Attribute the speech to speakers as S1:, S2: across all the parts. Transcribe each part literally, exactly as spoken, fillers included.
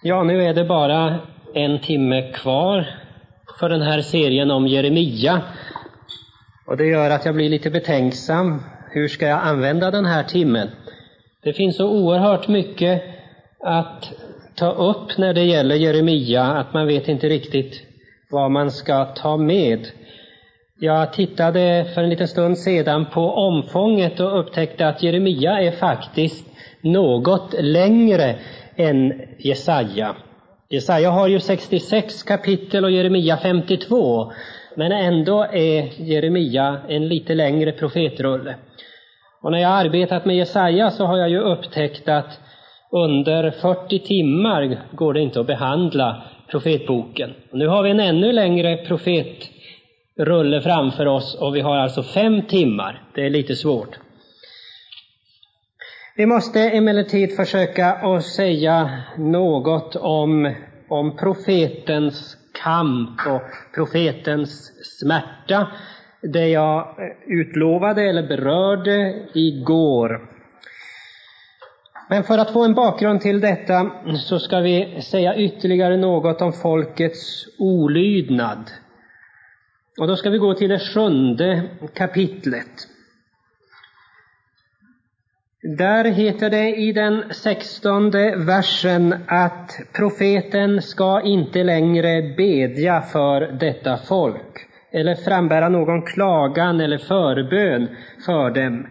S1: Ja, nu är det bara en timme kvar för den här serien om Jeremia. Och det gör att jag blir lite betänksam. Hur ska jag använda den här timmen? Det finns så oerhört mycket att ta upp när det gäller Jeremia att man vet inte riktigt vad man ska ta med. Jag tittade för en liten stund sedan på omfånget och upptäckte att Jeremia är faktiskt något längre än Jesaja. Jesaja har ju sextiosex kapitel och Jeremia femtiotvå, men ändå är Jeremia en lite längre profetrulle. Och när jag har arbetat med Jesaja så har jag ju upptäckt att under fyrtio timmar går det inte att behandla profetboken. Och nu har vi en ännu längre profetrulle framför oss och vi har alltså fem timmar. Det är lite svårt. Vi måste emellertid försöka att säga något om, om profetens kamp och profetens smärta. Det jag utlovade eller berörde igår. Men för att få en bakgrund till detta så ska vi säga ytterligare något om folkets olydnad. Och då ska vi gå till det sjunde kapitlet. Där heter det i den sextonde versen att profeten ska inte längre bedja för detta folk eller frambära någon klagan eller förbön för dem.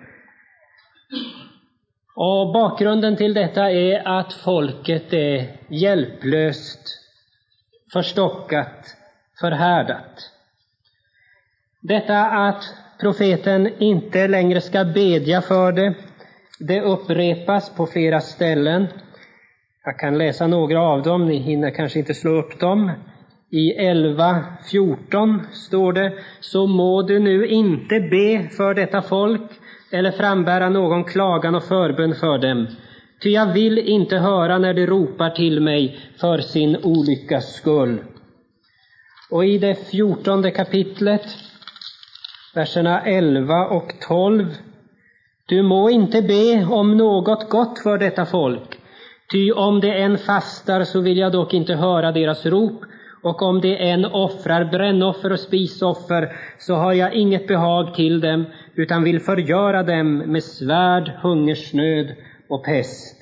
S1: Och bakgrunden till detta är att folket är hjälplöst, förstockat, förhärdat. Detta att profeten inte längre ska bedja för det, det upprepas på flera ställen. Jag kan läsa några av dem, ni hinner kanske inte slå upp dem. I elva fjorton står det: så må du nu inte be för detta folk eller frambära någon klagan och förbön för dem. Ty jag vill inte höra när de ropar till mig för sin olyckas skull. Och i det fjortonde kapitlet, verserna elva och tolv: du må inte be om något gott för detta folk. Ty om det än fastar så vill jag dock inte höra deras rop. Och om det än offrar brännoffer och spisoffer så har jag inget behag till dem, utan vill förgöra dem med svärd, hungersnöd och pest.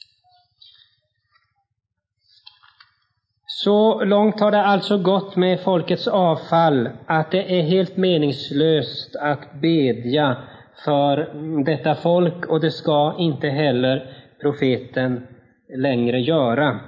S1: Så långt har det alltså gått med folkets avfall att det är helt meningslöst att bedja för detta folk, och det ska inte heller profeten längre göra.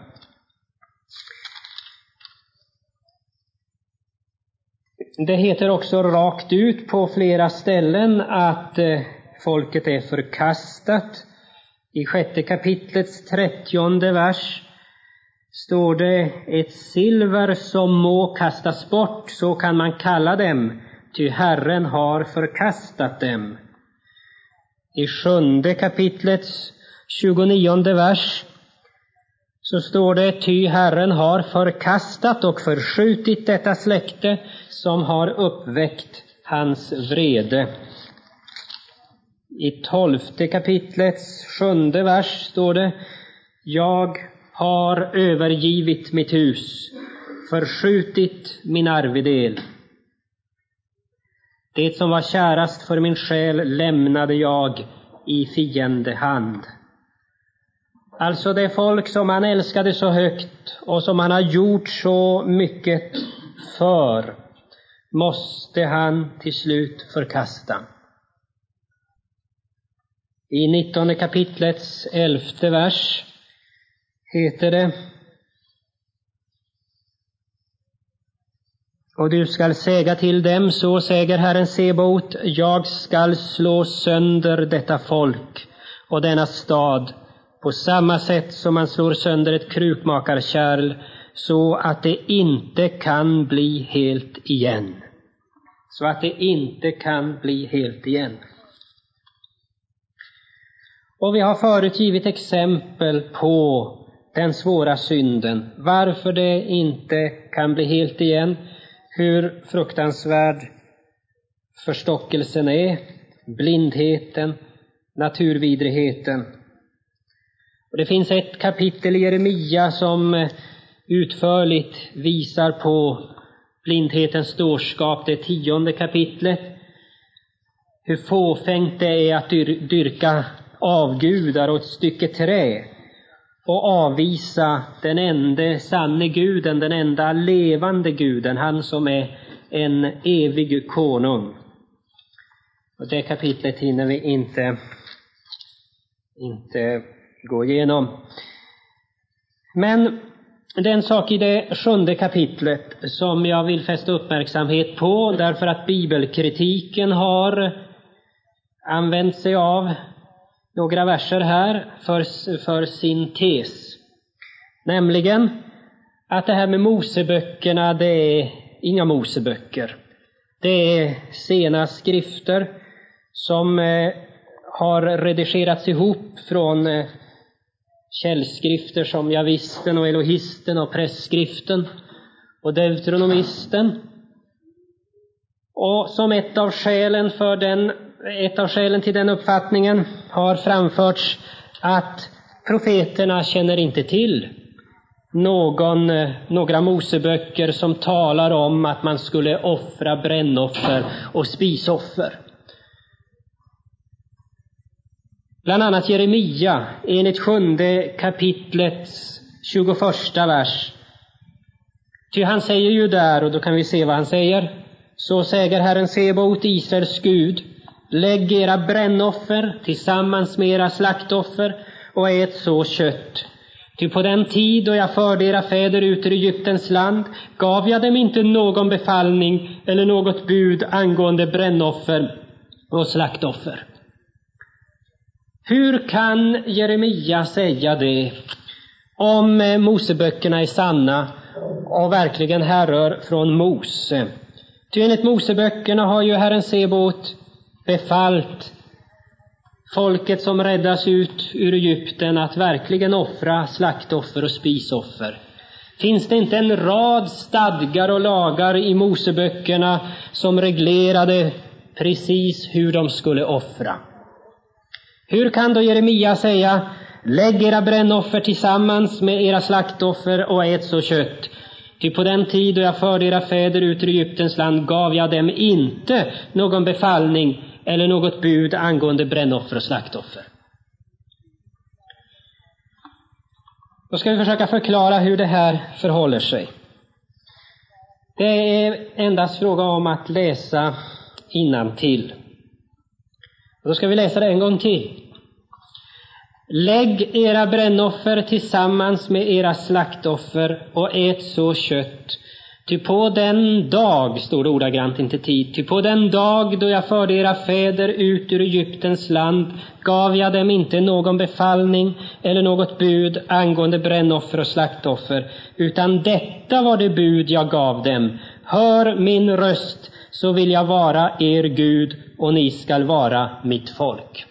S1: Det heter också rakt ut på flera ställen att folket är förkastat. I sjätte kapitlets trettionde vers står det: ett silver som må kastas bort, så kan man kalla dem, ty Herren har förkastat dem. I sjunde kapitlets tjugonionde vers så står det: ty Herren har förkastat och förskjutit detta släkte som har uppväckt hans vrede. I tolfte kapitlets sjunde vers står det: jag har övergivit mitt hus, förskjutit min arvedel. Det som var kärast för min själ lämnade jag i fiendehand. Alltså det folk som han älskade så högt och som han har gjort så mycket för, måste han till slut förkasta. I nittonde kapitlets elfte vers heter det: och du skall säga till dem, så säger Herren Sebaot, jag skall slå sönder detta folk och denna stad på samma sätt som man slår sönder ett krukmakarkärl, så att det inte kan bli helt igen. Så att det inte kan bli helt igen. Och vi har förut givit exempel på den svåra synden. Varför det inte kan bli helt igen. Hur fruktansvärd förstockelsen är. Blindheten. Naturvidrigheten. Och det finns ett kapitel i Jeremia som utförligt visar på blindhetens dårskap, det tionde kapitlet. Hur fåfängt det är att dyr- dyrka avgudar och ett stycke trä och avvisa den enda sanne guden, den enda levande guden, han som är en evig konung. Och det kapitlet hinner vi inte, inte gå igenom. Men det är en sak i det sjunde kapitlet som jag vill fästa uppmärksamhet på, därför att bibelkritiken har använt sig av några verser här för, för sin tes. Nämligen att det här med Moseböckerna, det är inga Moseböcker. Det är sena skrifter som eh, har redigerats ihop från eh, källskrifter som Javisten och Elohisten och pressskriften och Deuteronomisten. Och som ett av skälen för den, ett av skälen till den uppfattningen har framförts att profeterna känner inte till någon, några Moseböcker som talar om att man skulle offra brännoffer och spisoffer. Bland annat Jeremia, enligt sjunde kapitlets tjugoförsta vers. Ty han säger ju där, och då kan vi se vad han säger. Så säger Herren Sebaot, Israels Gud: lägg era brännoffer tillsammans med era slaktoffer och ät så kött. Ty på den tid då jag förde era fäder ut ur Egyptens land gav jag dem inte någon befallning eller något bud angående brännoffer och slaktoffer. Hur kan Jeremia säga det om Moseböckerna är sanna och verkligen härrör från Mose? Ty enligt Moseböckerna har ju Herren Sebaot befallt folket som räddas ut ur Egypten att verkligen offra slaktoffer och spisoffer. Finns det inte en rad stadgar och lagar i Moseböckerna som reglerade precis hur de skulle offra? Hur kan då Jeremia säga: lägg era brännoffer tillsammans med era slaktoffer och ät så kött? Ty på den tid då jag förde era fäder ut ur Egyptens land gav jag dem inte någon befallning eller något bud angående brännoffer och slaktoffer. Då ska vi försöka förklara hur det här förhåller sig. Det är endast fråga om att läsa innantill. Då ska vi läsa det en gång till. Lägg era brännoffer tillsammans med era slaktoffer och ät så kött. Ty på den dag, står det ordagrant, inte tid, ty på den dag då jag förde era fäder ut ur Egyptens land gav jag dem inte någon befallning eller något bud angående brännoffer och slaktoffer, utan detta var det bud jag gav dem: hör min röst, så vill jag vara er Gud och ni skall vara mitt folk.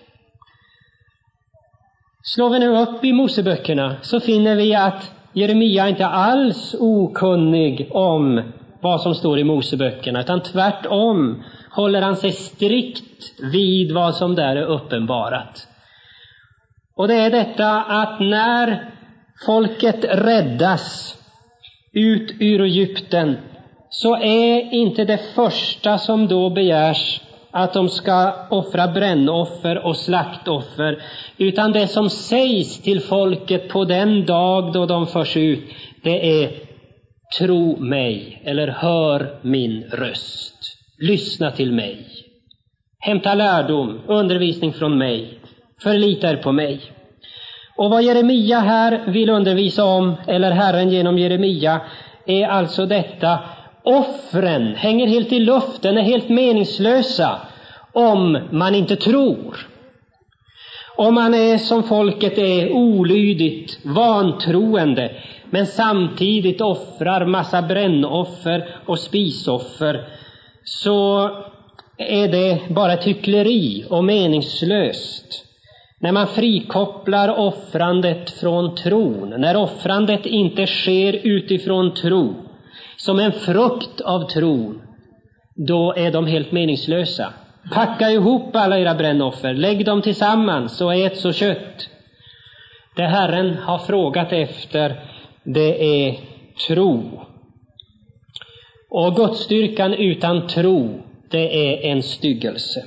S1: Slår vi nu upp i Moseböckerna så finner vi att Jeremia inte alls okunnig om vad som står i Moseböckerna, utan tvärtom håller han sig strikt vid vad som där är uppenbarat. Och det är detta att när folket räddas ut ur Egypten så är inte det första som då begärs att de ska offra brännoffer och slaktoffer, utan det som sägs till folket på den dag då de förs ut, det är: tro mig, eller hör min röst, lyssna till mig, hämta lärdom, undervisning från mig, förlita er på mig. Och vad Jeremia här vill undervisa om, eller Herren genom Jeremia, är alltså detta: offren hänger helt i luften, är helt meningslösa om man inte tror. Om man är som folket är, olydigt, vantroende, men samtidigt offrar massa brännoffer och spisoffer, så är det bara hyckleri och meningslöst. När man frikopplar offrandet från tron, när offrandet inte sker utifrån tro, som en frukt av tron, då är de helt meningslösa. Packa ihop alla era brännoffer, lägg dem tillsammans och ät så kött. Det Herren har frågat efter, det är tro. Och Gudsdyrkan utan tro, det är en styggelse.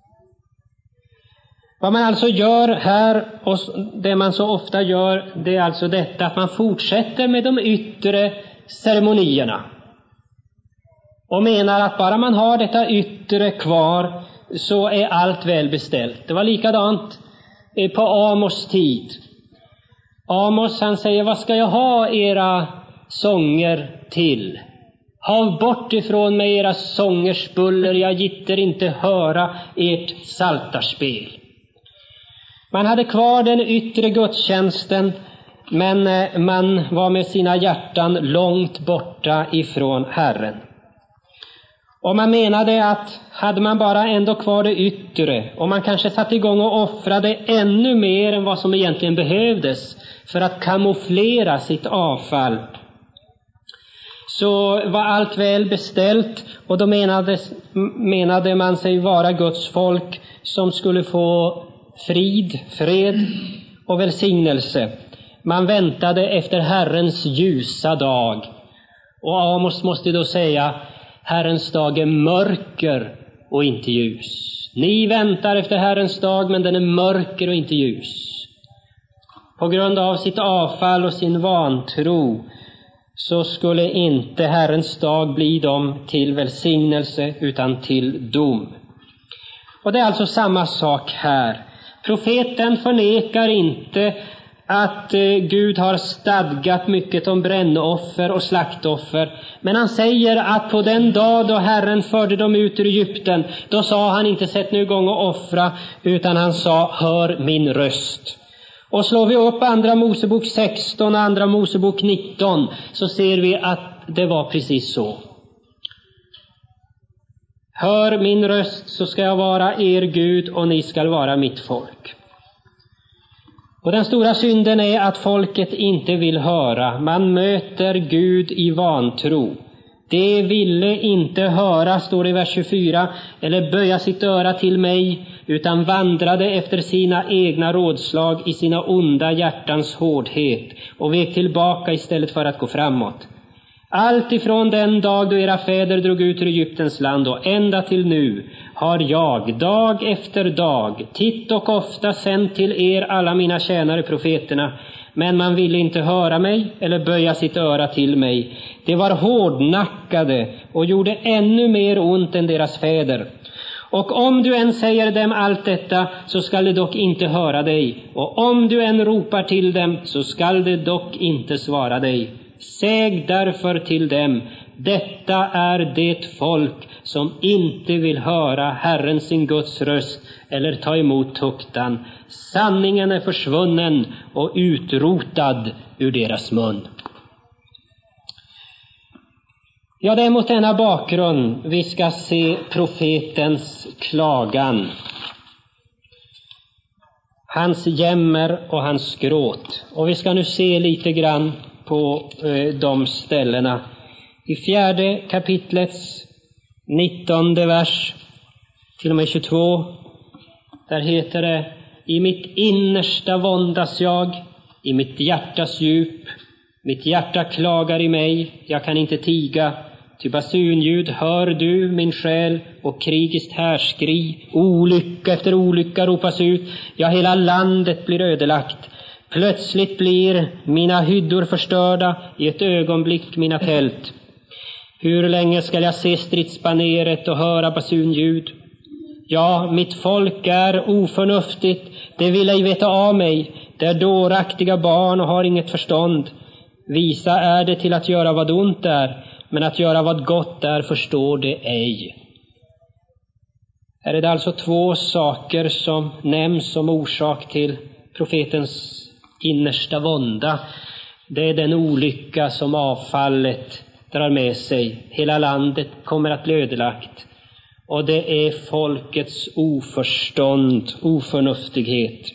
S1: Vad man alltså gör här, och det man så ofta gör, det är alltså detta att man fortsätter med de yttre ceremonierna. Och menar att bara man har detta yttre kvar så är allt väl beställt. Det var likadant på Amos tid. Amos han säger, vad ska jag ha era sånger till? Hav bort ifrån mig era sångers buller, jag gitter inte höra ert saltarspel. Man hade kvar den yttre gudstjänsten, men man var med sina hjärtan långt borta ifrån Herren. Och man menade att hade man bara ändå kvar det yttre, och man kanske satt igång och offrade ännu mer än vad som egentligen behövdes för att kamouflera sitt avfall, så var allt väl beställt, och då menade, menade man sig vara Guds folk som skulle få frid, fred och välsignelse. Man väntade efter Herrens ljusa dag. Och Amos måste då säga, Herrens dag är mörker och inte ljus. Ni väntar efter Herrens dag, men den är mörker och inte ljus. På grund av sitt avfall och sin vantro så skulle inte Herrens dag bli dem till välsignelse utan till dom. Och det är alltså samma sak här. Profeten förnekar inte att Gud har stadgat mycket om brännoffer och slaktoffer. Men han säger att på den dag då Herren förde dem ut ur Egypten, då sa han inte sätt nu igång och offra, utan han sa hör min röst. Och slår vi upp andra Mosebok sexton och andra Mosebok nitton, så ser vi att det var precis så. Hör min röst, så ska jag vara er Gud och ni ska vara mitt folk. Och den stora synden är att folket inte vill höra. Man möter Gud i vantro. Det ville inte höra, står det i vers tjugofyra, eller böja sitt öra till mig, utan vandrade efter sina egna rådslag i sina onda hjärtans hårdhet och vek tillbaka istället för att gå framåt. Allt ifrån den dag då era fäder drog ut ur Egyptens land och ända till nu har jag dag efter dag titt och ofta sänt till er alla mina tjänare profeterna, men man ville inte höra mig eller böja sitt öra till mig. Det var hårdnackade och gjorde ännu mer ont än deras fäder. Och om du än säger dem allt detta, så skall de dock inte höra dig. Och om du än ropar till dem, så skall de dock inte svara dig. Säg därför till dem, detta är det folk som inte vill höra Herren sin Guds röst eller ta emot tuktan. Sanningen är försvunnen och utrotad ur deras mun. Ja, det är mot denna bakgrund vi ska se profetens klagan, hans jämmer och hans gråt. Och vi ska nu se lite grann på eh, de ställena. I fjärde kapitlets nittonde vers till och med tjugotvå, där heter det: i mitt innersta våndas jag, i mitt hjärtas djup. Mitt hjärta klagar i mig, jag kan inte tiga. Ty basunljud hör du, min själ, och krigiskt härskri. Olycka efter olycka ropas ut, ja, hela landet blir ödelagt. Plötsligt blir mina hyddor förstörda, i ett ögonblick mina tält. Hur länge skall jag se stridsbaneret och höra basunljud? Ja, mitt folk är oförnuftigt, det vill ej veta av mig. Det är dåraktiga barn och har inget förstånd. Visa är det till att göra vad ont är, men att göra vad gott är förstår det ej. Här är det alltså två saker som nämns som orsak till profetens innersta vånda. Det är den olycka som avfallet drar med sig. Hela landet kommer att bli ödelagt. Och det är folkets oförstånd, oförnuftighet.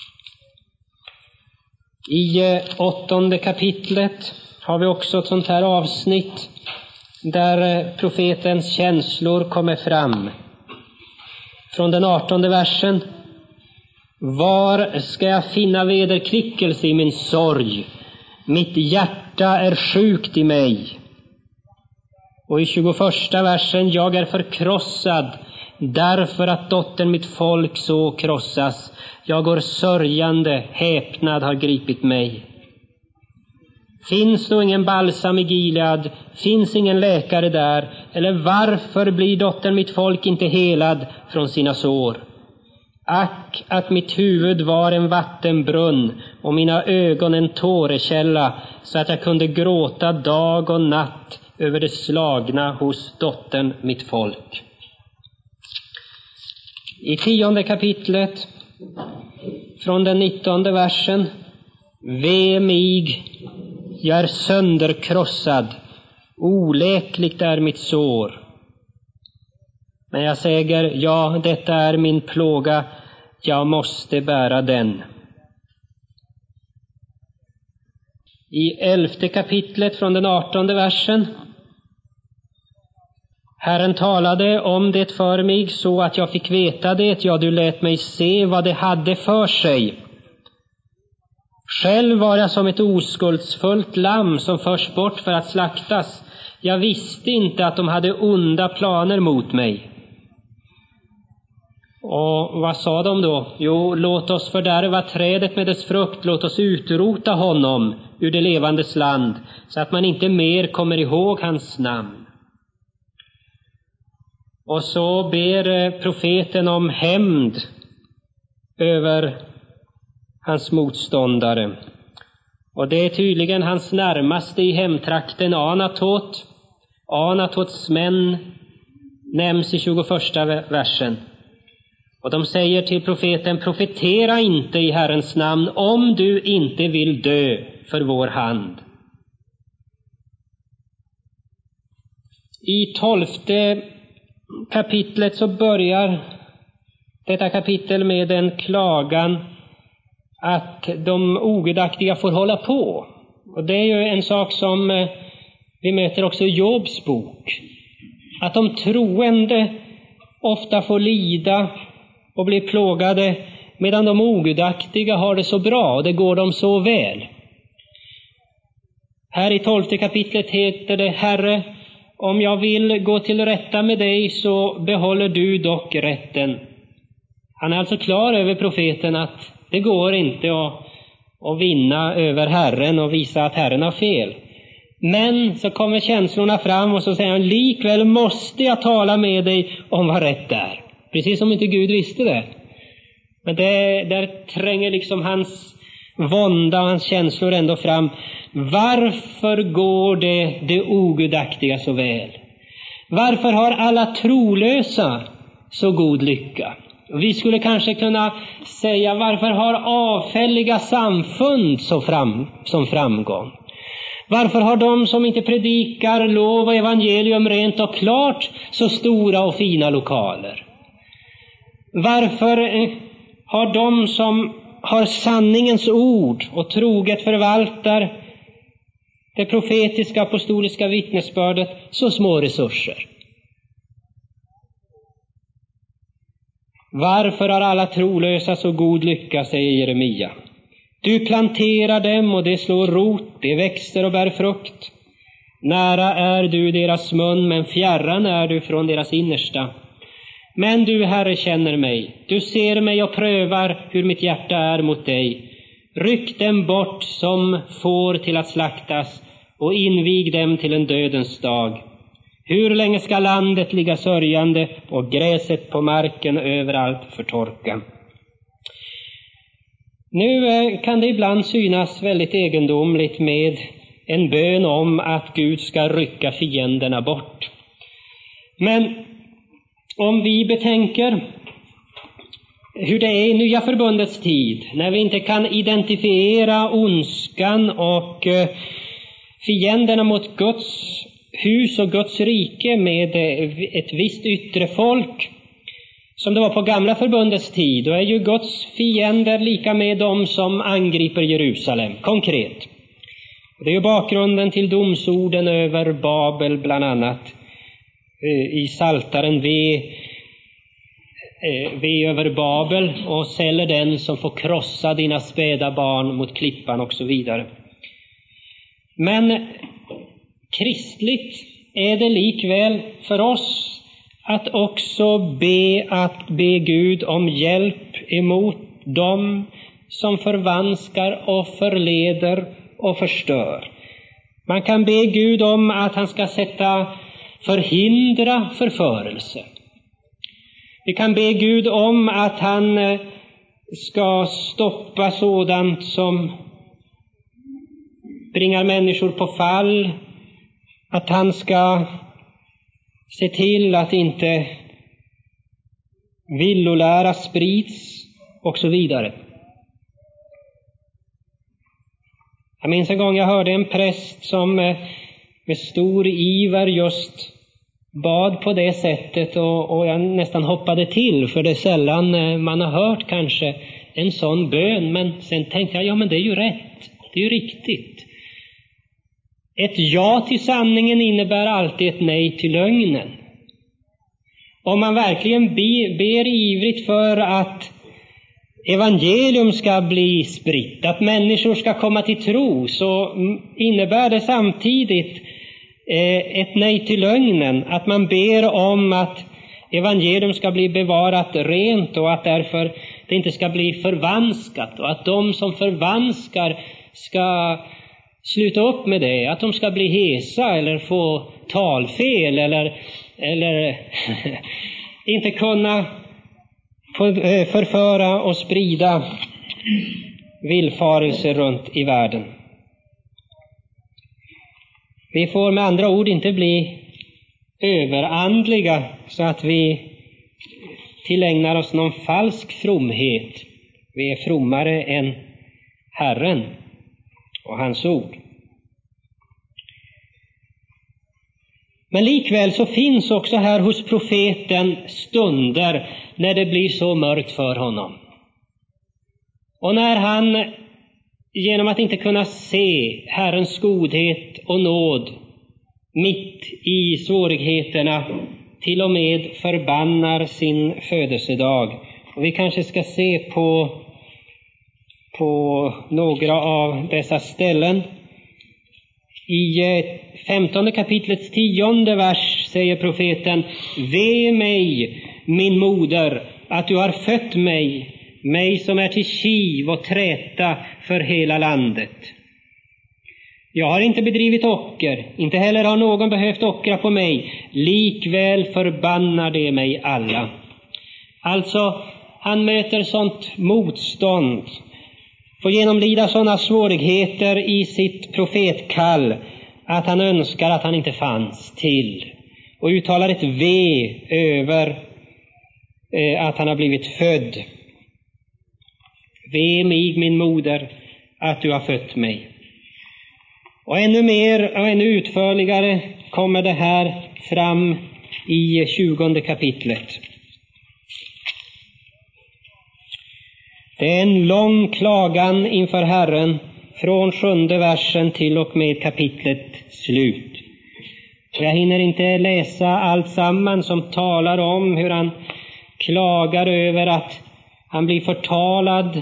S1: I åttonde kapitlet har vi också ett sånt här avsnitt där profetens känslor kommer fram. Från den artonde versen: Var ska jag finna vederkvickelse i min sorg? Mitt hjärta är sjukt i mig. Och i tjugoförsta versen, jag är förkrossad därför att dottern mitt folk så krossas. Jag går sörjande, häpnad har gripit mig. Finns då ingen balsam i Gilead? Finns ingen läkare där? Eller varför blir dottern mitt folk inte helad från sina sår? Ack, att mitt huvud var en vattenbrunn och mina ögon en tårekälla, så att jag kunde gråta dag och natt över det slagna hos dottern mitt folk. I tionde kapitlet, från den nittonde versen: Ve mig, jag är sönderkrossad, oläkligt är mitt sår. Men jag säger, ja, detta är min plåga, jag måste bära den. I elfte kapitlet, från den artonde versen: Herren talade om det för mig så att jag fick veta det, ja, du lät mig se vad det hade för sig. Själv var jag som ett oskuldsfullt lamm som förs bort för att slaktas. Jag visste inte att de hade onda planer mot mig. Och vad sa de då? Jo, låt oss fördärva trädet med dess frukt, låt oss utrota honom ur det levandes land, så att man inte mer kommer ihåg hans namn. Och så ber profeten om hämnd över hans motståndare. Och det är tydligen hans närmaste i hemtrakten, Anatot. Anatots män nämns i tjugoförsta versen. Och de säger till profeten, profetera inte i Herrens namn om du inte vill dö för vår hand. I tolfte kapitlet så börjar detta kapitel med en klagan att de ogudaktiga får hålla på. Och det är ju en sak som vi möter också i Jobs bok. Att de troende ofta får lida och bli plågade, medan de ogudaktiga har det så bra och det går dem så väl. Här i tolfte kapitlet heter det, Herre, om jag vill gå till rätta med dig så behåller du dock rätten. Han är alltså klar över profeten att det går inte att, att vinna över Herren och visa att Herren har fel. Men så kommer känslorna fram och så säger han, likväl måste jag tala med dig om vad rätt är. Precis som inte Gud visste det. Men det, där tränger liksom hans vånda och hans känslor ändå fram. Varför går det det ogudaktiga så väl? Varför har alla trolösa så god lycka? Vi skulle kanske kunna säga, varför har avfälliga samfund så fram, som framgång? Varför har de som inte predikar lov och evangelium rent och klart så stora och fina lokaler? Varför har de som har sanningens ord och troget förvaltar det profetiska apostoliska vittnesbördet så små resurser? Varför har alla trolösa så god lycka, säger Jeremia. Du planterar dem och det slår rot, det växer och bär frukt. Nära är du deras mun, men fjärran är du från deras innersta. Men du, Herre, känner mig. Du ser mig och prövar hur mitt hjärta är mot dig. Ryck dem bort som får till att slaktas och invig dem till en dödens dag. Hur länge ska landet ligga sörjande och gräset på marken överallt förtorka? Nu kan det ibland synas väldigt egendomligt med en bön om att Gud ska rycka fienderna bort. Men om vi betänker hur det är i nya förbundets tid, när vi inte kan identifiera ondskan och fienderna mot Guds hus och Guds rike med ett visst yttre folk, som det var på gamla förbundets tid, då är ju Guds fiender lika med dem som angriper Jerusalem, konkret. Det är ju bakgrunden till domsorden över Babel bland annat. I Saltaren ve eh, ve över Babel och säljer den som får krossa dina späda barn mot klippan och så vidare. Men kristligt är det likväl för oss att också be, att be Gud om hjälp emot dem som förvanskar och förleder och förstör. Man kan be Gud om att han ska sätta förhindra förförelse. Vi kan be Gud om att han ska stoppa sådant som bringar människor på fall, att han ska se till att inte villolära sprids och så vidare. Jag minns en gång jag hörde en präst som med stor iver just bad på det sättet, och, och jag nästan hoppade till, för det är sällan man har hört kanske en sån bön. Men sen tänkte jag, ja men det är ju rätt, det är ju riktigt. Ett ja till sanningen innebär alltid ett nej till lögnen. Om man verkligen be, ber ivrigt för att evangelium ska bli spritt, att människor ska komma till tro, så innebär det samtidigt eh, ett nej till lögnen. Att man ber om att evangelium ska bli bevarat rent och att därför det inte ska bli förvanskat, och att de som förvanskar ska sluta upp med det, att de ska bli hesa eller få talfel eller, eller inte kunna förföra och sprida villfarelser runt i världen. Vi får med andra ord inte bli överandliga så att vi tillägnar oss någon falsk fromhet. Vi är frommare än Herren och hans ord. Men likväl så finns också här hos profeten stunder när det blir så mörkt för honom. Och när han genom att inte kunna se Herrens godhet och nåd mitt i svårigheterna till och med förbannar sin födelsedag. Och vi kanske ska se på, på några av dessa ställen. I femtonde kapitlets tionde vers säger profeten: Ve mig, min moder, att du har fött mig, mig som är till kiv och träta för hela landet. Jag har inte bedrivit ocker, inte heller har någon behövt ockra på mig, likväl förbannar det mig alla. Alltså, han möter sånt motstånd, får genomlida sådana svårigheter i sitt profetkall att han önskar att han inte fanns till, och uttalar ett ve över eh, att han har blivit född. Ve mig, min moder, att du har fött mig. Och ännu mer och ännu utförligare kommer det här fram i tjugonde kapitlet. Det är en lång klagan inför Herren från sjunde versen till och med kapitlet slut. Jag hinner inte läsa allt samman som talar om hur han klagar över att han blir förtalad,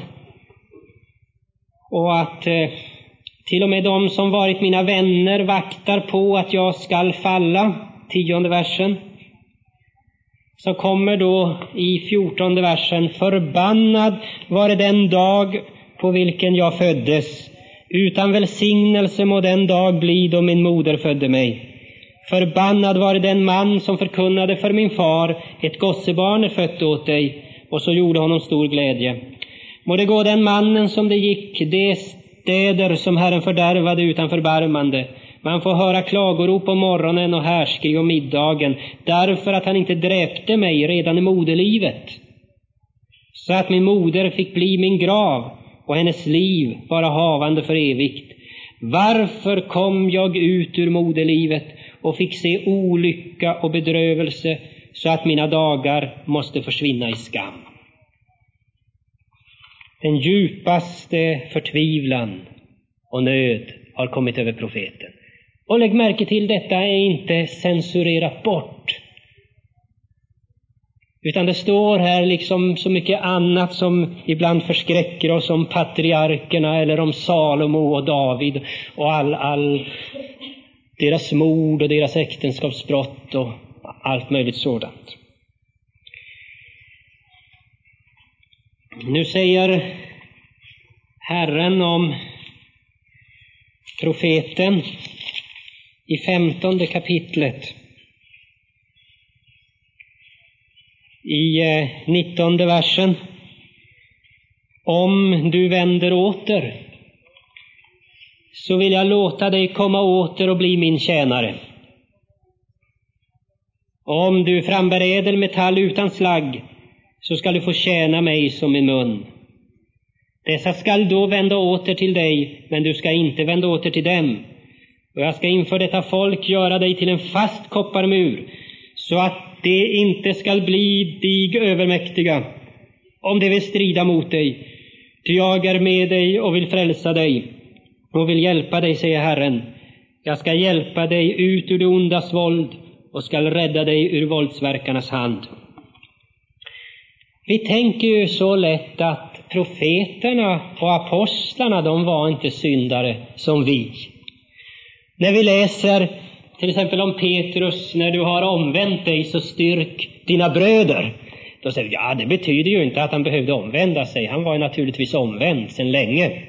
S1: och att eh, till och med de som varit mina vänner vaktar på att jag skall falla. Tionde versen. Så kommer då i fjortonde versen: Förbannad var det den dag på vilken jag föddes. Utan välsignelse må den dag bli då min moder födde mig. Förbannad var det den man som förkunnade för min far: ett gossebarn är fött åt dig, och så gjorde honom stor glädje. Må det gå den mannen som det gick, de städer som Herren fördärvade utan förbarmande. Man får höra klagorop om morgonen och härskrig om middagen, därför att han inte dräpte mig redan i moderlivet, så att min moder fick bli min grav och hennes liv vara havande för evigt. Varför kom jag ut ur moderlivet och fick se olycka och bedrövelse, så att mina dagar måste försvinna i skam? Den djupaste förtvivlan och nöd har kommit över profeten. Och lägg märke till, detta är inte censurerat bort. Utan det står här liksom så mycket annat som ibland förskräcker oss, om patriarkerna eller om Salomo och David och all, all deras mord och deras äktenskapsbrott och allt möjligt sådant. Nu säger Herren om profeten i femtonde kapitlet, i nittonde versen: om du vänder åter, så vill jag låta dig komma åter och bli min tjänare. Om du frambär ädelmetall utan slagg, så skall du få tjäna mig som i mun. Dessa skall då vända åter till dig, men du ska inte vända åter till dem. Och jag ska inför detta folk göra dig till en fast kopparmur, så att det inte skall bli dig övermäktiga, om det vill strida mot dig. Ty jag är med dig och vill frälsa dig och vill hjälpa dig, säger Herren. Jag ska hjälpa dig ut ur det ondas våld och ska rädda dig ur våldsverkarnas hand. Vi tänker ju så lätt att profeterna och apostlarna, de var inte syndare som vi. När vi läser till exempel om Petrus: när du har omvänt dig, så styrk dina bröder. Då säger vi, ja, det betyder ju inte att han behövde omvända sig. Han var ju naturligtvis omvänd sedan länge.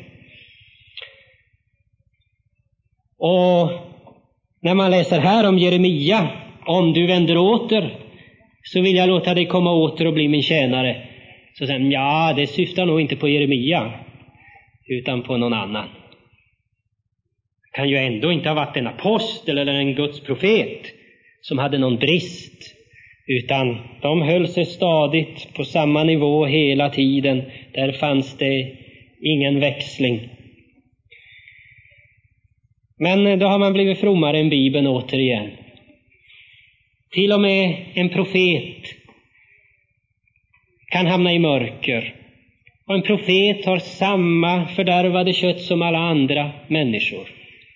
S1: Och när man läser här om Jeremia: om du vänder åter, så vill jag låta dig komma åter och bli min tjänare. Så säger man, ja, det syftar nog inte på Jeremia, utan på någon annan. Det kan ju ändå inte ha varit en apostel eller en Guds profet som hade någon brist, utan de höll sig stadigt på samma nivå hela tiden. Där fanns det ingen växling. Men då har man blivit frommare än Bibeln återigen. Till och med en profet kan hamna i mörker. Och en profet har samma fördärvade kött som alla andra människor.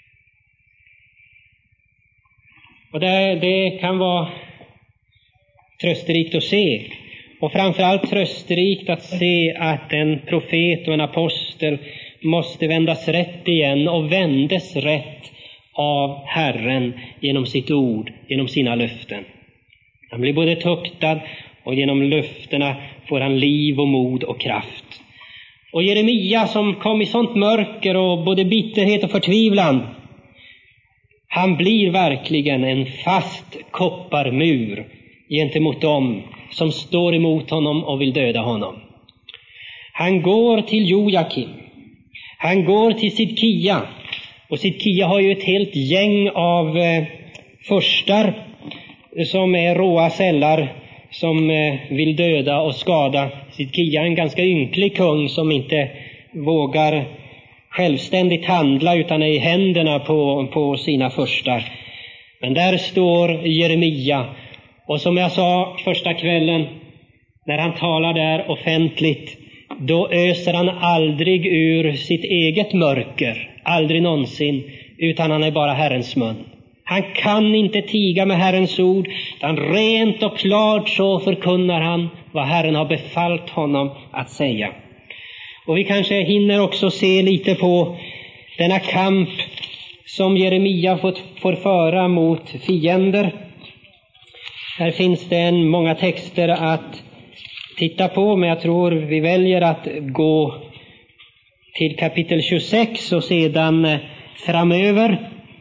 S1: Och det, det kan vara trösterikt att se. Och framförallt trösterikt att se att en profet och en apostel måste vändas rätt igen, och vändes rätt av Herren genom sitt ord, genom sina löften. Han blir både tuktad, och genom löftena får han liv och mod och kraft. Och Jeremia, som kom i sånt mörker och både bitterhet och förtvivlan, han blir verkligen en fast kopparmur gentemot dem som står emot honom och vill döda honom. Han går till Jojakim. Han går till Sidkia. Och Sidkia har ju ett helt gäng av eh, furstar som är råa sällar, som eh, vill döda och skada. Sidkia är en ganska ynklig kung som inte vågar självständigt handla, utan är i händerna på, på sina furstar. Men där står Jeremia, och som jag sa första kvällen, när han talar där offentligt, då öser han aldrig ur sitt eget mörker, aldrig någonsin, utan han är bara Herrens mun. Han kan inte tiga med Herrens ord, utan rent och klart så förkunnar han vad Herren har befallt honom att säga. Och vi kanske hinner också se lite på denna kamp som Jeremia fått, får föra mot fiender. Här finns det en, många texter att titta på, men jag tror vi väljer att gå till kapitel tjugosex och sedan framöver.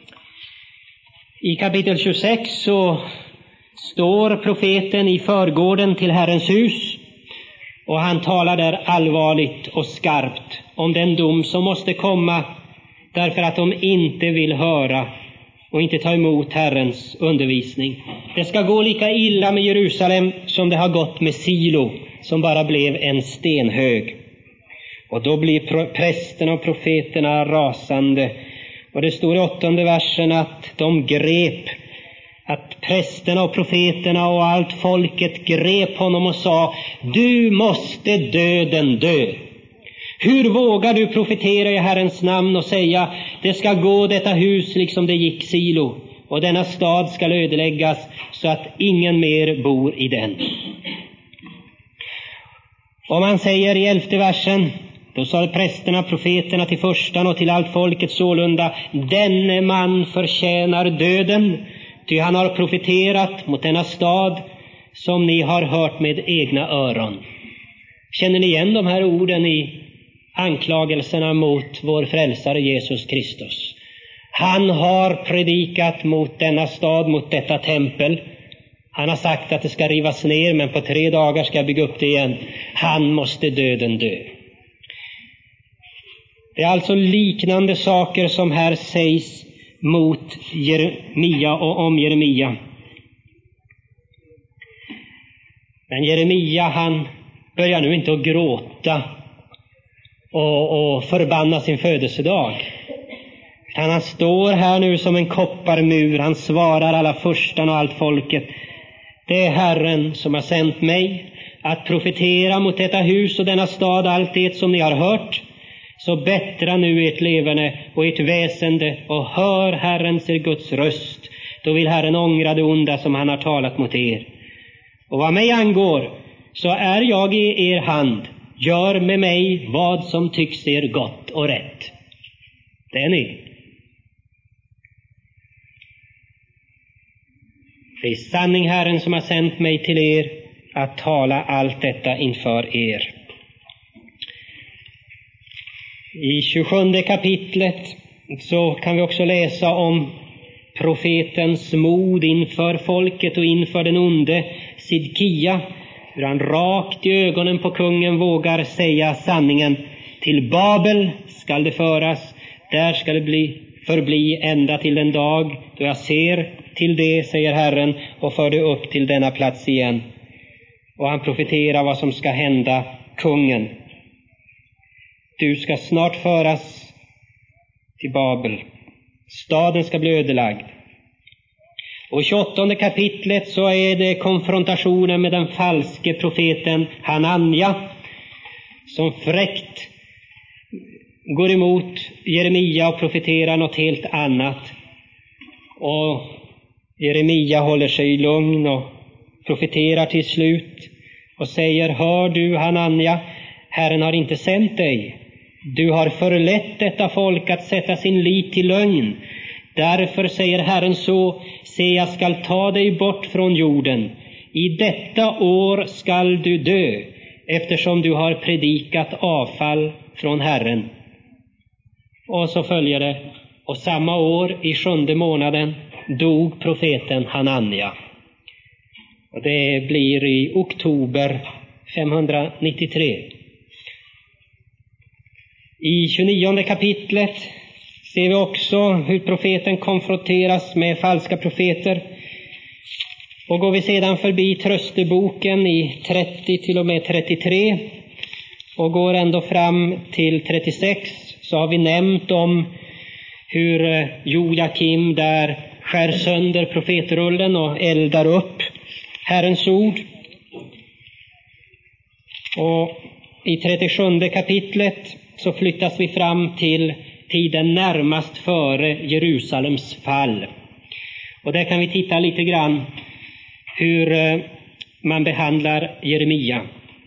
S1: I kapitel tjugosex så står profeten i förgården till Herrens hus, och han talar där allvarligt och skarpt om den dom som måste komma, därför att de inte vill höra och inte ta emot Herrens undervisning. Det ska gå lika illa med Jerusalem som det har gått med Silo, som bara blev en stenhög. Och då blir prästerna och profeterna rasande. Och det står i åttonde versen att de grep, att prästerna och profeterna och allt folket grep honom och sa: du måste döden dö. Hur vågar du profetera i Herrens namn och säga: det ska gå detta hus liksom det gick Silo, och denna stad ska ödeläggas så att ingen mer bor i den. Och man säger i elfte versen: då sa prästerna, profeterna till förstan och till allt folket sålunda: denne man förtjänar döden, ty han har profeterat mot denna stad som ni har hört med egna öron. Känner ni igen de här orden i anklagelserna mot vår frälsare Jesus Kristus? Han har predikat mot denna stad, mot detta tempel. Han har sagt att det ska rivas ner, men på tre dagar ska bygga upp det igen. Han måste döden dö. Det är alltså liknande saker som här sägs mot Jeremia och om Jeremia. Men Jeremia, han börjar nu inte att gråta och, och förbanna sin födelsedag. Han, han står här nu som en kopparmur. Han svarar alla förstan och allt folket: det är Herren som har sänt mig att profetera mot detta hus och denna stad allt det som ni har hört. Så bättra nu ert levande och ert väsende och hör Herrens, er Guds röst. Då vill Herren ångra det onda som han har talat mot er. Och vad mig angår, så är jag i er hand. Gör med mig vad som tycks er gott och rätt. Det är ni. Det är sanning Herren som har sänt mig till er att tala allt detta inför er. I tjugosjunde kapitlet så kan vi också läsa om profetens mod inför folket och inför den onde Sidkia. Hur han rakt i ögonen på kungen vågar säga sanningen: till Babel skall det föras, där skall det bli, förbli ända till den dag då jag ser till det, säger Herren, och för det upp till denna plats igen. Och han profeterar vad som ska hända kungen. Du ska snart föras till Babel. Staden ska bli ödelagd. Och i tjugoåttonde kapitlet så är det konfrontationen med den falske profeten Hananja, som fräckt går emot Jeremia och profeterar något helt annat. Och Jeremia håller sig lugn och profeterar till slut och säger: hör du Hananja, Herren har inte sänt dig. Du har förlett detta folk att sätta sin lit till lögn. Därför säger Herren så: se, jag skall ta dig bort från jorden. I detta år skall du dö, eftersom du har predikat avfall från Herren. Och så följer det: och samma år i sjunde månaden dog profeten Hananja. Och det blir i oktober femhundranittiotre. I tjugonionde kapitlet ser vi också hur profeten konfronteras med falska profeter. Och går vi sedan förbi trösteboken i trettio till och med trettiotre och går ändå fram till trettiosex, så har vi nämnt om hur Jojakim där skär sönder profetrullen och eldar upp Herrens ord. Och i trettiosjunde kapitlet så flyttas vi fram till tiden närmast före Jerusalems fall. Och där kan vi titta lite grann hur man behandlar Jeremia.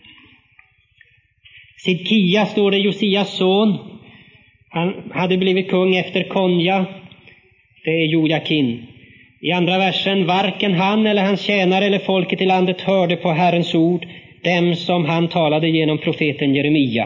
S1: Sidkia, står det, Josias son. Han hade blivit kung efter Konja. Det är Jojakin. I andra versen: varken han eller hans tjänare eller folket i landet hörde på Herrens ord, dem som han talade genom profeten Jeremia.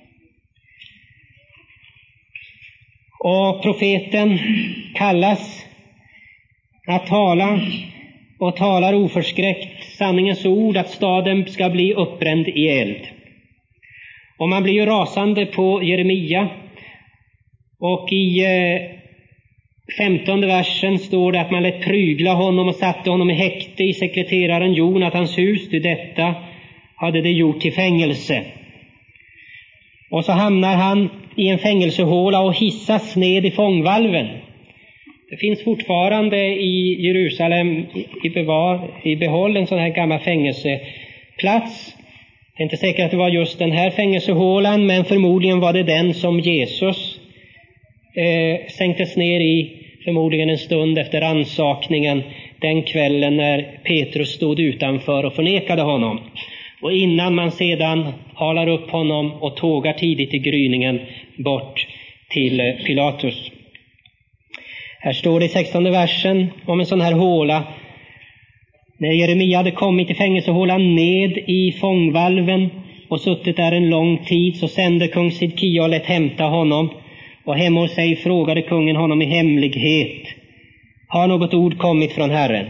S1: Och profeten kallas att tala och talar oförskräckt sanningens ord, att staden ska bli uppbränd i eld. Och man blir ju rasande på Jeremia. Och i femtonde versen står det att man lät prygla honom och satte honom i häkte i sekreteraren Jonathans hus. Till detta hade det gjort till fängelse. Och så hamnar han i en fängelsehåla och hissas ned i fångvalven. Det finns fortfarande i Jerusalem i, bevar, i behåll en sån här gammal fängelseplats. Det är inte säkert att det var just den här fängelsehålan, men förmodligen var det den som Jesus eh, sänktes ner i, förmodligen en stund efter rannsakningen den kvällen när Petrus stod utanför och förnekade honom. Och innan man sedan halar upp honom och tågar tidigt i gryningen bort till Pilatus. Här står det i sextonde versen om en sån här håla. När Jeremia hade kommit till fängelsehålan ned i fångvalven och suttit där en lång tid, så sände kung Sidkia och lät hämta honom. Och hemma hos sig frågade kungen honom i hemlighet: har något ord kommit från Herren?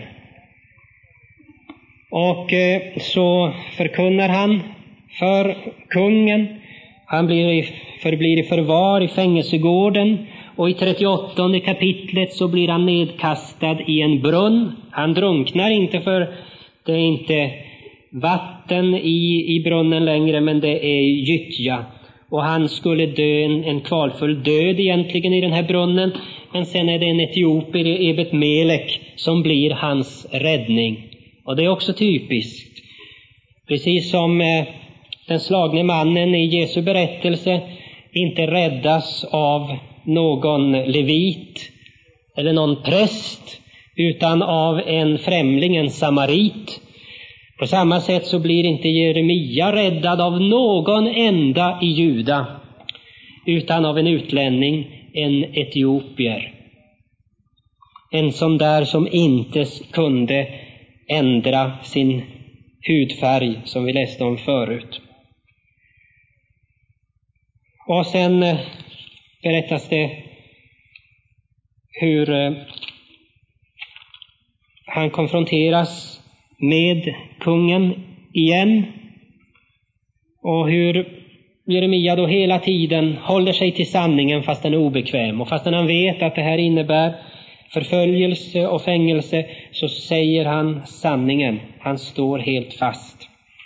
S1: Och eh, så förkunnar han för kungen. Han blir, förblir i förvar i fängelsegården. Och i trettioåttonde kapitlet så blir han nedkastad i en brunn. Han drunknar inte, för det är inte vatten i, i brunnen längre, men det är gyttja. Och han skulle dö en, en kvalfull död egentligen i den här brunnen. Men sen är det en etiopier, Ebed Melek, som blir hans räddning. Och det är också typiskt. Precis som eh, den slagne mannen i Jesu berättelse inte räddas av någon levit eller någon präst, utan av en främling, en samarit. På samma sätt så blir inte Jeremia räddad av någon enda i Juda, utan av en utlänning, en etiopier. En sån där som inte kunde ändra sin hudfärg, som vi läste om förut. Och sen berättas det hur han konfronteras med kungen igen, och hur Jeremia då hela tiden håller sig till sanningen fast den är obekväm. Och fast han vet att det här innebär förföljelse och fängelse, så säger han sanningen. Han står helt fast.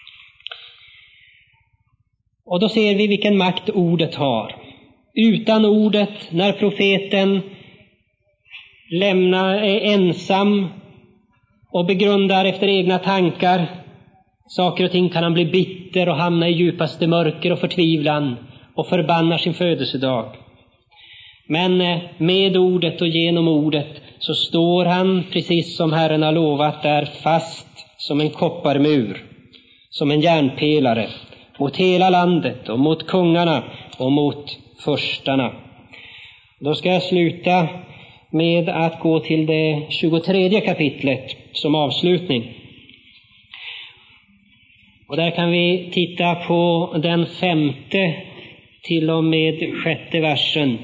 S1: Och då ser vi vilken makt ordet har. Utan ordet, när profeten lämnar, är ensam och begrundar efter egna tankar saker och ting, kan han bli bitter och hamna i djupaste mörker och förtvivlan och förbannar sin födelsedag. Men med ordet och genom ordet så står han, precis som Herren har lovat, där fast som en kopparmur, som en järnpelare, mot hela landet och mot kungarna och mot förstarna. Då ska jag sluta med att gå till det tjugotredje kapitlet som avslutning. Och där kan vi titta på den femte till och med sjätte versen.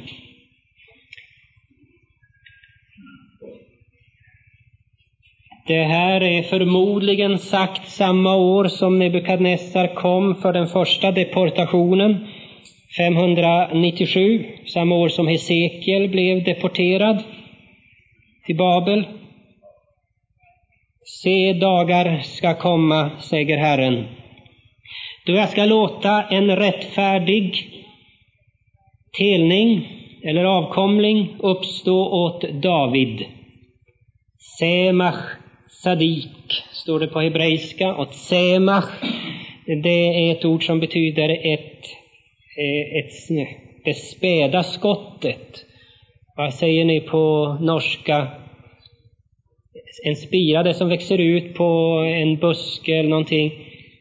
S1: Det här är förmodligen sagt samma år som Nebukadnessar kom för den första deportationen, femhundranittiosju, samma år som Hesekiel blev deporterad till Babel. Se, dagar ska komma, säger Herren, då jag ska låta en rättfärdig telning eller avkomling uppstå åt David. Semach Sadik står det på hebreiska, och Semach, det är ett ord som betyder ett, ett, det späda skottet. Vad säger ni på norska? En spira, det som växer ut på en buske eller någonting.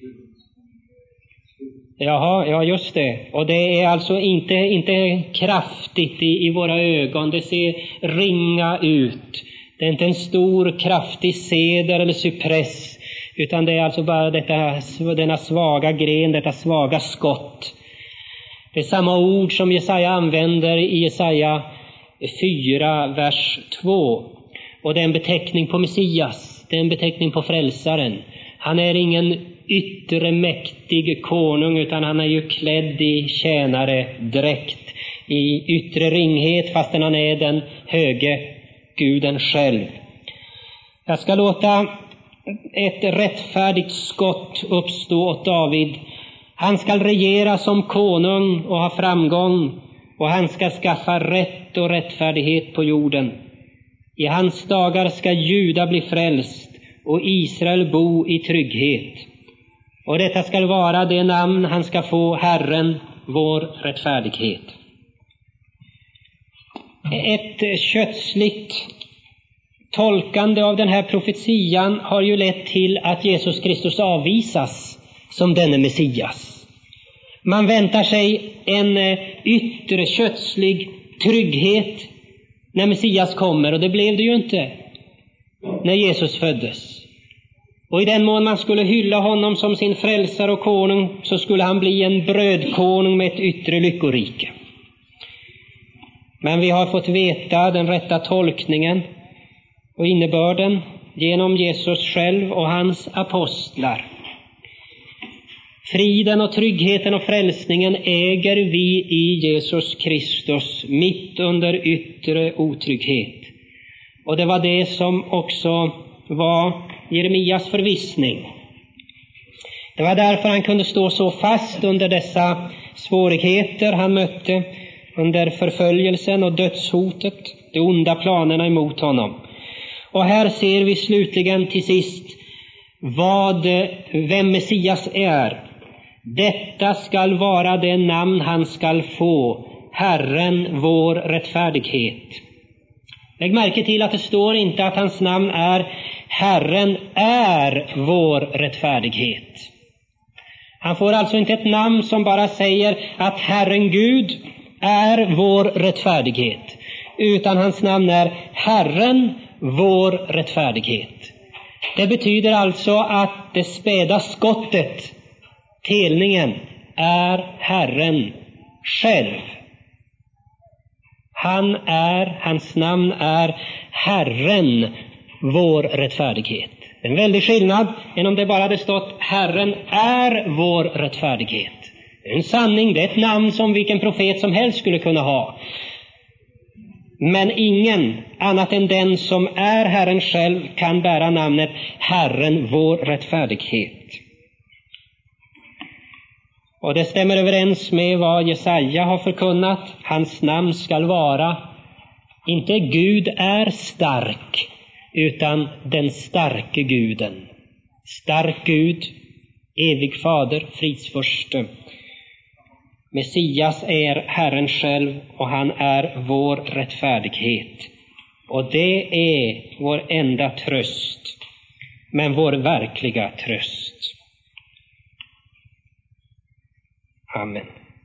S1: Jaha, ja just det. Och det är alltså inte, inte kraftigt i, i våra ögon. Det ser ringa ut. Det är inte en stor kraftig ceder eller cypress, utan det är alltså bara detta, denna svaga gren, detta svaga skott. Det är samma ord som Jesaja använder i Jesaja fyra, vers två. Och det är en beteckning på Messias, det är en beteckning på frälsaren. Han är ingen yttre mäktig konung, utan han är ju klädd i tjänare dräkt, i yttre ringhet, fastän han är den höge Guden själv. Jag ska låta ett rättfärdigt skott uppstå åt David. Han ska regera som konung och ha framgång, och han ska skaffa rätt och rättfärdighet på jorden. I hans dagar ska Juda bli frälst och Israel bo i trygghet. Och detta ska vara det namn han ska få, Herren, vår rättfärdighet. Ett kötsligt tolkande av den här profetian har ju lett till att Jesus Kristus avvisas som denne Messias. Man väntar sig en yttre kötslig trygghet när Messias kommer, och det blev det ju inte när Jesus föddes. Och i den mån man skulle hylla honom som sin frälsare och konung, så skulle han bli en brödkonung med ett yttre lyckorike. Men vi har fått veta den rätta tolkningen och innebörden genom Jesus själv och hans apostlar. Friden och tryggheten och frälsningen äger vi i Jesus Kristus mitt under yttre otrygghet. Och det var det som också var Jeremias förvissning. Det var därför han kunde stå så fast under dessa svårigheter han mötte, under förföljelsen och dödshotet, de onda planerna emot honom. Och här ser vi slutligen till sist vad, vem Messias är. Detta skall vara det namn han skall få, Herren vår rättfärdighet. Lägg märke till att det står inte att hans namn är Herren är vår rättfärdighet. Han får alltså inte ett namn som bara säger att Herren Gud är vår rättfärdighet, utan hans namn är Herren vår rättfärdighet. Det betyder alltså att det späda skottet, telningen, är Herren själv. Han är, hans namn är Herren vår rättfärdighet. En väldig skillnad än om det bara hade stått Herren är vår rättfärdighet. Det är en sanning, det är ett namn som vilken profet som helst skulle kunna ha. Men ingen annat än den som är Herren själv kan bära namnet Herren vår rättfärdighet. Och det stämmer överens med vad Jesaja har förkunnat. Hans namn skall vara inte Gud är stark, utan den starke Guden. Stark Gud, evig fader, fridsförste. Messias är Herren själv och han är vår rättfärdighet. Och det är vår enda tröst, men vår verkliga tröst. Amen.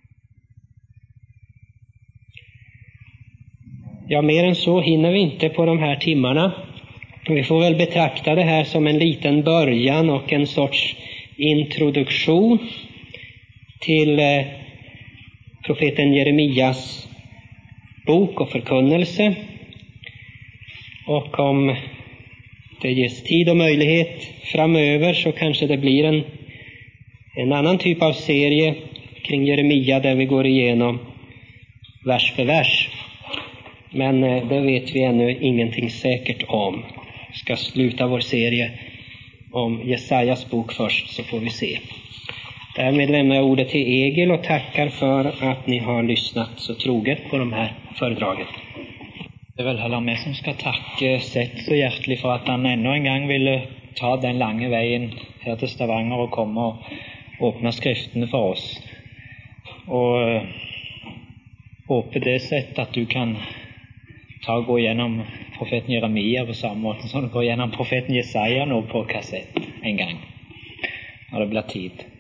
S1: Ja, mer än så hinner vi inte på de här timmarna. Vi får väl betrakta det här som en liten början och en sorts introduktion till eh, profeten Jeremias bok och förkunnelse. Och om det ges tid och möjlighet framöver så kanske det blir en, en annan typ av serie kring Jeremia där vi går igenom vers för vers. Men det vet vi ännu ingenting säkert om. Vi ska sluta vår serie om Jesajas bok först, så får vi se. Därmed lämnar jag ordet till Egil och tackar för att ni har lyssnat så troget på de här föredragen.
S2: Det är väl heller med som ska tacka Seth så hjärtligt för att han ännu en gång ville ta den långa vägen här till Stavanger och komma och öppna skrifterna för oss. Och hoppas det sätt att du kan ta och gå igenom profeten Jeremia på samma måte som du går igenom profeten Jesaja nu på kassett en gång när det blir tid.